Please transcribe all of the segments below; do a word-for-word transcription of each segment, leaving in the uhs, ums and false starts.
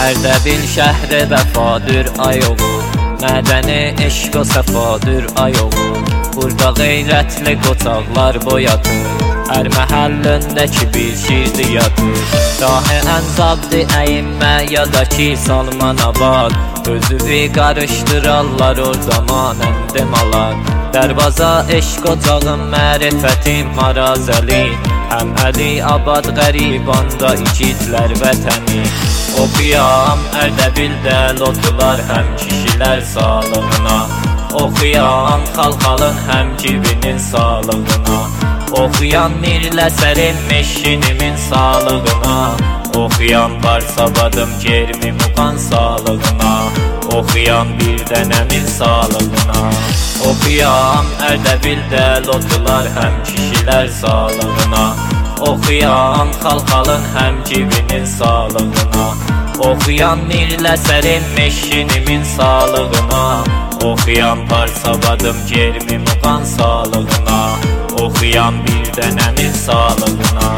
Ərdəbil şəhri vəfadır ayoğu, mədəni eşq o səfadır ayoğu. Burada qeyrətli qocaqlar boyatır, hər məhəllindəki bir şirdi yatır. Dahi ənsabdı əyimmə ya da ki Salman Abad, özüvi qarışdırarlar orada manəndim alar. Dərvaza eşq ocağın mərifətim marazəli, həm Əli Abad qəribanda ikidlər vətəni. Oxuyam Ərdəbildə lotular həm kişilər sağlığına, oxuyan xalxalın həm kibinin sağlığına, oxuyan Mirləsərin meşinimin sağlığına, oxuyan Barsabadım Kermi Muqan sağlığına, oxuyan bir dənəmin sağlığına. Oxuyam Ərdəbildə lotular həm kişilər sağlığına, oxuyan xalxalın həm kibinin sağlığına, oxuyan Mirləsərin meşinimin sağlığına, oxuyan Barsabadım Kermi Muqan sağlığına, oxuyan bir dənəmin sağlığına.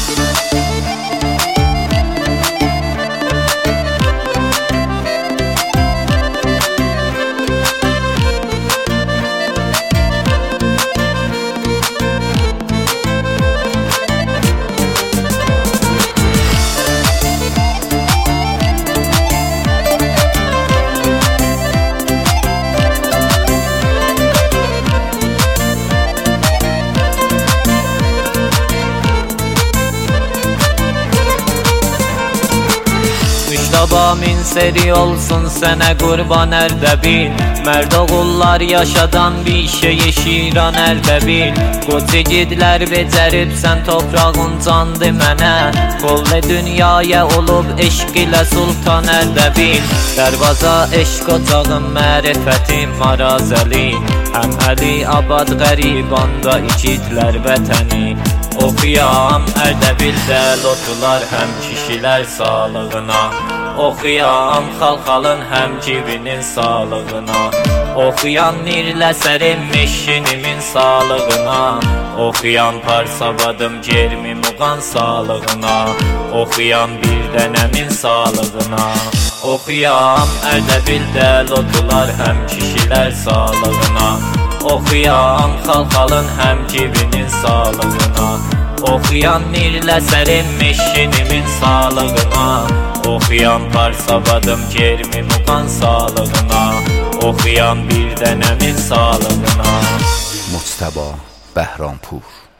Müştaba min seri olsun sənə qurban Ərdəbil, mərd oğullar yaşadan bir şey şiran Ərdəbil. Qoç igidlər becəribsən toprağın candı mənə, qollu dünyaya olub eşq ilə sultan Ərdəbil. Dərvaza eşq ocağın mərifətim marazəli, həm Əli Abad qəribanda ikidlər vətəni. Oxuyam Ərdəbildə lotular həm kişilər sağlığına, oxuyan xalxalın həm kibinin sağlığına, oxuyan Mirləsərin meşinimin sağlığına, oxuyan Parsabadım Kermi Muqan sağlığına, oxuyan bir dənəmin sağlığına. Oxuyam Ərdəbildə lotular həm kişilər sağlığına, oxuyan xalxalın həm kibinin sağlığına, oxuyan Mirləsərin meşinimin sağlığına, oxuyan Parsabadım Kermi Muqan sağlığına, oxuyan bir dənəmin sağlığına. Mujtaba Bəhrampur.